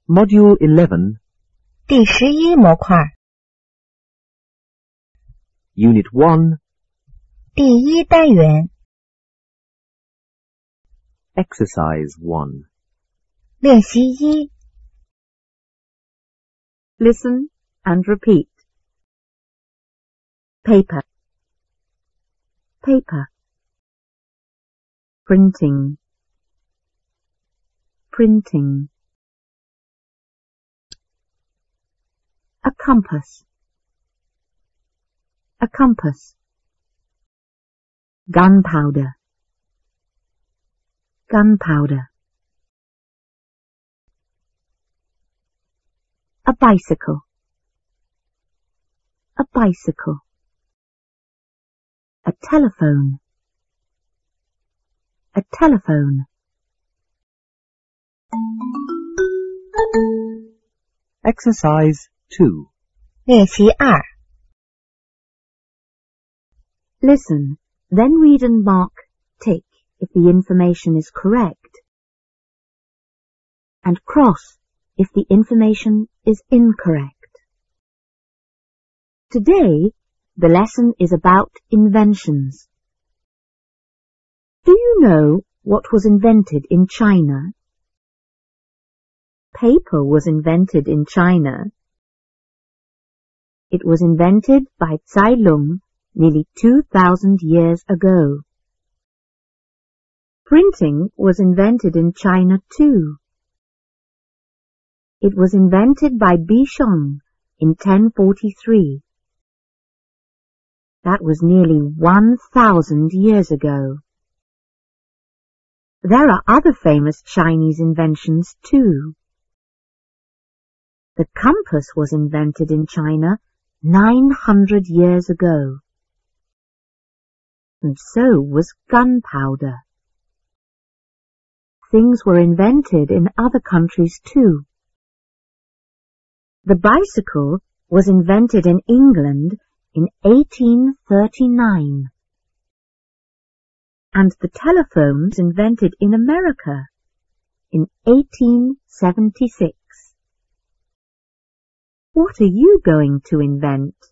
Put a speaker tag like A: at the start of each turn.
A: Module 11,
B: 第11模块
A: Unit 1,
B: 第1单元
A: Exercise 1.
B: 练习1
C: Listen and repeat. Paper, paper. Printing, printing. A compass, a compass. Gunpowder, gunpowder. A bicycle, a bicycle. A telephone, a telephone.
A: Exercise 2.
B: 练习2
C: Listen, then read and mark tick if the information is correct, and cross if the information is incorrect. Today, the lesson is about inventions. Do you know what was invented in China? Paper was invented in China. It was invented by Cai Lung nearly 2,000 years ago. Printing was invented in China too. It was invented by Bishong in 1043. That was nearly 1,000 years ago. There are other famous Chinese inventions too. The compass was invented in China 900 years ago. And so was gunpowder. Things were invented in other countries too. The bicycle was invented in England in 1839. And the telephone was invented in America in 1876. What are you going to invent?